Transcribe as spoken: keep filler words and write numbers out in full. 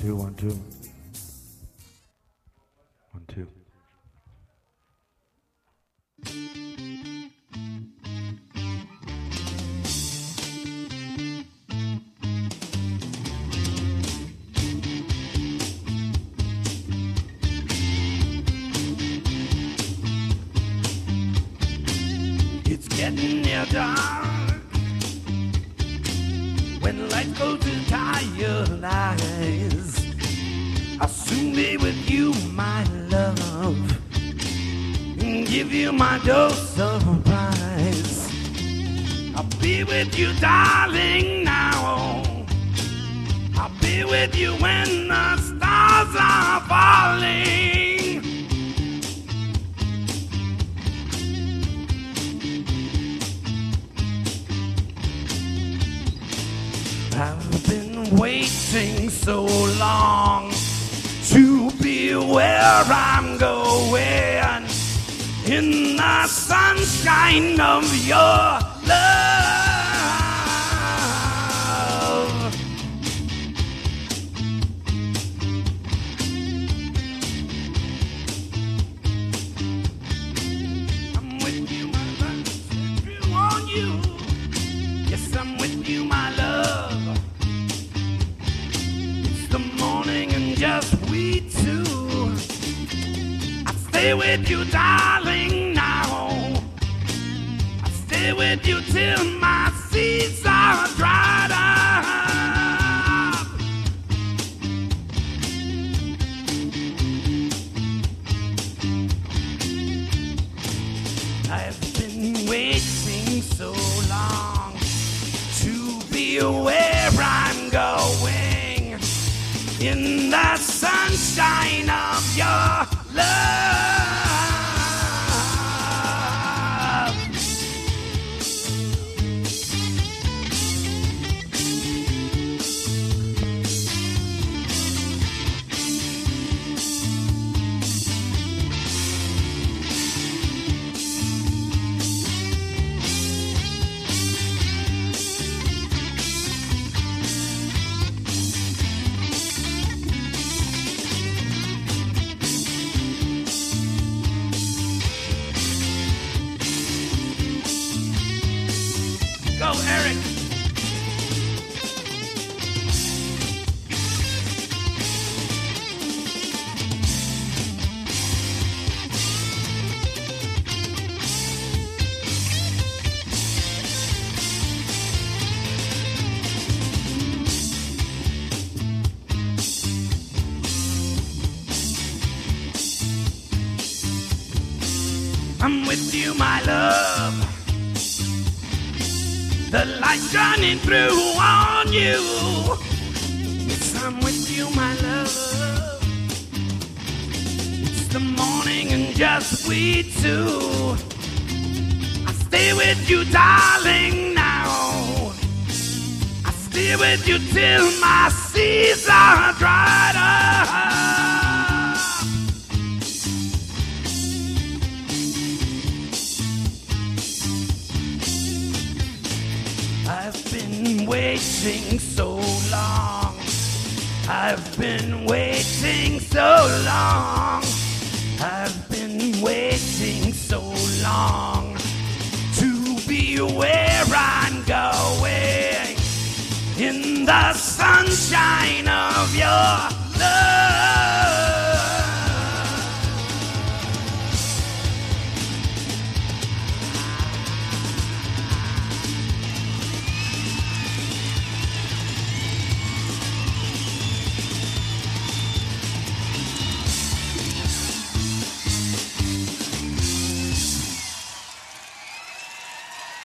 two, one, two. One, two. It's getting near dark when the lights go to tired eyes. I'll soon be with you, my love, and give you my dose of surprise. I'll be with you, darling, now. I'll be with you when the stars are falling. I've been waiting so long to be where I'm going, in the sunshine of your love. I'm with you, my love, if you want you. Yes, I'm with you, my love. It's the morning and just we two. I stay with you, darling, now. I stay with you till my seas are dried up. I've been waiting so long to be where I'm going, in the sunshine of your love. Go, Eric. I'm with you, my love. The light shining through on you. Yes, I'm with you, my love. It's the morning and just we two. I stay with you, darling, now. I stay with you till my seas are dried up. I've been waiting so long. I've been waiting so long. I've been waiting so long to be where I'm going, in the sunshine